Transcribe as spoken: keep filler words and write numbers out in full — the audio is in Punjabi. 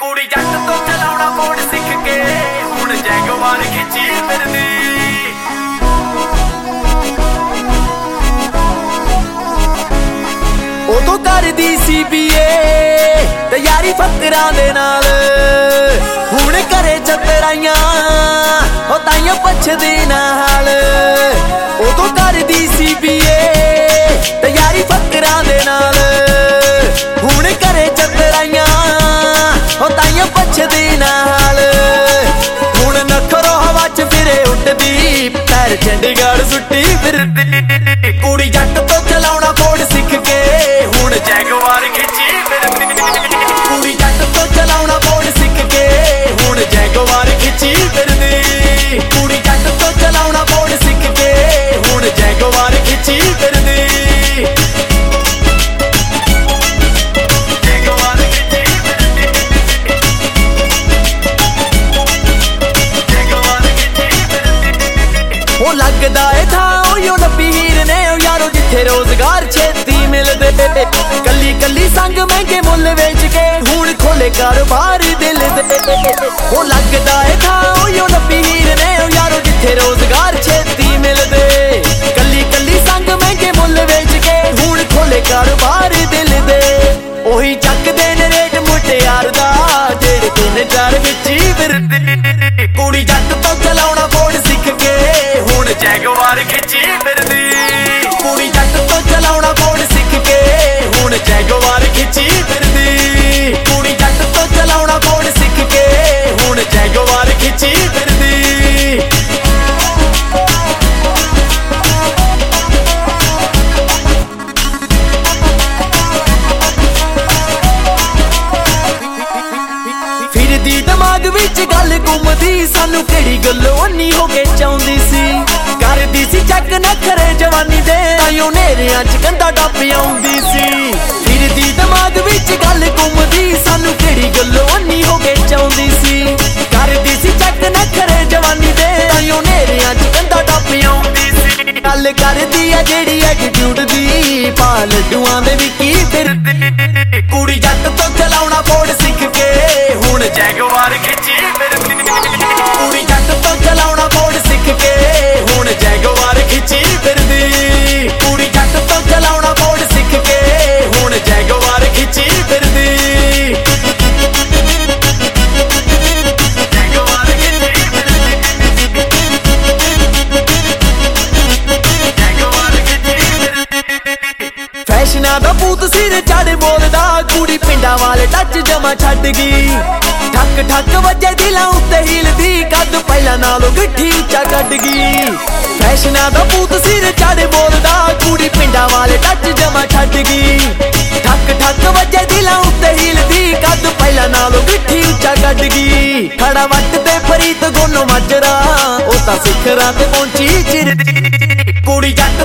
ਕੁੜੀ ਜੱਟ ਤੋਂ ਚਲਾਉਣਾ ਮੋੜ ਸਿੱਖ ਕੇ ਹੁਣ ਜੈਗਵਾਰ ਖਿੱਚੀ ਫਿਰਦੀ। ਉਦੋਂ ਕਰਦੀ ਸੀ ਬੀਏ ਤਿਆਰੀ ਫਕਰਾਂ ਦੇ ਨਾਲ, ਹੁਣ ਘਰੇ ਚਤਰਾਈਆਂ ਉਹ ਤਾਈਆਂ ਪੁੱਛਦੀ ਨਾਲ। ਉਦੋਂ ਕਰਦੀ ਸੀ ਬੀਏ ਤਿਆਰੀ ਫਕਰਾਂ ਦੇ ਨਾਲ, ਹੁਣ ਘਰੇ ਚਤਰਾਈਆਂ ਉਹ ਤਾਈਆਂ ਪੁੱਛਦੀ ਨਾਲ। ਹੁਣ ਨਖਰੋ ਹਵਾ ਚ ਫਿਰੇ ਉੱਡਦੀ, ਪੈਰ ਚੰਡੀਗੜ੍ਹ ਸੁੱਟੀ ਫਿਰਦੀ। ਕੁੜੀ ਜੱਟ ਤੋਂ ਚਲਾਉਣਾ ਮੋੜ ਸਿੱਖ ਕੇ ਹੁਣ ਜੈਗਵਾਰ ਖਿੱਚੀ ਫਿਰਦੀ। ਕੁੜੀ ਜੱਟ ਤੋਂ ਚਲਾਉਣਾ ਮੋੜ ਸਿੱਖ ਕੇ ਹੁਣ ਜੈਗਵਾਰ ਖਿੱਚੀ ਫਿਰਦੀ। ਕੁੜੀ ਜੱਟ ਤੋਂ ਚਲਾਉਣਾ ਮੋੜ ਸਿੱਖ ਕੇ ਹੁਣ ਜੈਗਵਾਰ ਖਿੱਚੀ ਫਿਰਦੀ। ਜੈਗਵਾਰ ਖਿੱਚੀ ਫਿਰਦੀ। ਜੈਗਵਾਰ ਖਿੱਚੀ ਫਿਰਦੀ। ਉਹ ਲੱਗਦਾ ਏ ਥਾਂ ਉਹ ਲੱਭੀ ਹੀਰ ਨੇ ਉਹ ਯਾਰੋ ਜਿੱਥੇ ਰੋਜ਼ਗਾਰ ਛੇਤੀ ਮਿਲਦੇ। ਕੱਲੀ ਕੱਲੀ ਸੰਗ ਮਹਿੰਗੇ ਮੁੱਲ ਵੇਚ ਕੇ ਹੁਣ ਖੋਲੇ ਕਾਰੋਬਾਰ ਦਿਲ ਦੇ। ਉਹ ਲੱਗਦਾ ਏ ਥਾਂ ਉਹ ਲੱਭੀ ਹੀਰ ਨੇ ਉਹ ਯਾਰੋ ਜਿੱਥੇ ਰੋਜ਼ਗਾਰ ਛੇਤੀ ਮਿਲਦੇ। ਕੱਲੀ ਕੱਲੀ ਸੰਗ ਮਹਿੰਗੇ ਮੁੱਲ ਵੇਚ ਕੇ ਹੁਣ ਖੋਲੇ ਕਾਰੋਬਾਰ ਦਿਲ ਦੇ। ਉਹੀ ਚੱਕਦੇ ਨੇ ਰੇਟ ਮੁਟਿਆਰ ਦਾ ਜਿਹੜੇ ਤਿੰਨ ਚਾਰ ਵਿੱਚ ਹੀ ਫਿਰਦੀ। ਕੁੜੀ ਜੱਟ ਤੋਂ ਚਲਾਉਣਾ ਮੋੜ ਸਿੱਖ ਕੇ ਹੁਣ ਜੈਗਵਾਰ ਖਿੱਚੀ ਫਿਰਦੀ। ਕੁੜੀ ਜੱਟ ਤੋਂ ਚਲਾਉਣਾ ਮੋੜ ਸਿੱਖ ਕੇ ਹੁਣ ਜੈਗਵਾਰ ਖਿੱਚੀ ਫਿਰਦੀ। ਕੁੜੀ ਜੱਟ ਤੋਂ ਚਲਾਉਣਾ ਮੋੜ ਸਿੱਖ ਕੇ ਹੁਣ ਜੈਗਵਾਰ ਖਿੱਚੀ ਫਿਰਦੀ। ਫਿਰਦੀ ਦਿਮਾਗ ਵਿੱਚ ਗੱਲ ਘੁੰਮਦੀ, ਸਾਨੂੰ ਕਿਹੜੀ ਗੱਲੋਂ ਅੰਨੀ ਹੋ ਕੇ ਚਾਹੁੰਦੀ ਸੀ। ਕਰਦੀ ਸੀ ਚੱਕ ਨਖਰੇ ਜਵਾਨੀ ਦੇ, ਤਾਈਓ ਨੇਰਿਆਂ ਚ ਕੰਧਾ ਟੱਪ ਆਉਂਦੀ ਸੀ। ਫਿਰਦੀ ਦਿਮਾਗ ਵਿੱਚ ਗੱਲ ਘੁੰਮਦੀ, ਸਾਨੂੰ ਕਿਹੜੀ ਗੱਲੋਂ ਅੰਨੀ ਹੋ ਕੇ ਚਾਹੁੰਦੀ ਸੀ। ਕਰਦੀ ਸੀ ਚੱਕ ਨਖਰੇ ਜਵਾਨੀ ਦੇ, ਤਾਈਓ ਨੇਰਿਆਂ ਚ ਕੰਧਾ ਟੱਪ ਆਉਂਦੀ ਸੀ। ਗੱਲ ਕਰਦੀ ਆ ਜਿਹੜੀ ਐਟੀਟਿਊਡ ਦੀ, ਪਾ ਲੱਡੂਆਂ ਦੇ ਵੀ ਕੀ ਫਿਰਦੀ। ਕੁੜੀ ਜੱਟ ਤੋਂ ਚਲਾਉਣਾ ਮੋੜ ਸਿੱਖ ਕੇ ਹੁਣ ਜੈਗਵਾਰ ਖਿੱਚੀ ਫਿਰਦੀ। ਕੁੜੀ ਜੱਟ ਤੋਂ ਚਲਾਉਣਾ ਮੋੜ ਸਿੱਖ ਕੇ ਹੁਣ ਜੈਗਵਾਰ ਖਿੱਚੀ ਫਿਰਦੀ। ਕੁੜੀ ਜੱਟ ਤੋਂ ਚਲਾਉਣਾ ਮੋੜ ਸਿੱਖ ਕੇ ਹੁਣ ਜੈਗਵਾਰ ਖਿੱਚੀ ਫਿਰਦੀ। ਜੈਗਵਾਰ ਖਿੱਚੀ ਫਿਰਦੀ। ਜੈਗਵਾਰ ਖਿੱਚੀ ਫਿਰਦੀ। ਫੈਸ਼ਨਾਂ ਦਾ ਭੂਤ ਸਿਰ ਚੜ੍ਹ ਬੋਲਦਾ, ਕੁੜੀ ਪਿੰਡਾਂ ਵਾਲੇ ਟੱਚ ਜਮਾ ਛੱਡ ਗਈ। ਠੱਕ ਠੱਕ ਵੱਜੇ ਦਿਲਾਂ ਉੱਤੇ ਹਿਲਦੀ, ਕੱਦ ਪਹਿਲਾਂ ਨਾਲੋਂ ਗਿੱਠੀ ਉੱਚਾ ਕੱਢ ਗਈ। ਫੈਸ਼ਨਾਂ ਦਾ ਭੂਤ ਸਿਰ ਚੜ੍ਹ ਬੋਲਦਾ, ਕੁੜੀ ਪਿੰਡਾਂ ਵਾਲੇ ਟੱਚ ਜਮਾ ਛੱਡ ਗਈ। ਠੱਕ ਠੱਕ ਵੱਜੇ ਦਿਲਾਂ ਉੱਤੇ ਹਿਲਦੀ, ਕੱਦ ਪਹਿਲਾਂ ਨਾਲੋਂ ਗਿੱਠੀ ਉੱਚਾ ਕੱਢ ਗਈ। ਖੜਾ ਵੱਟ ਤੇ ਫਰੀਦ ਗੋਨੋ ਮਾਜਰਾ, ਉਹ ਤਾਂ ਸਿਖਰਾਂ ਤੇ ਪਹੁੰਚੀ ਚਿਰਦੀ। ਕੁੜੀ ਜੱਟ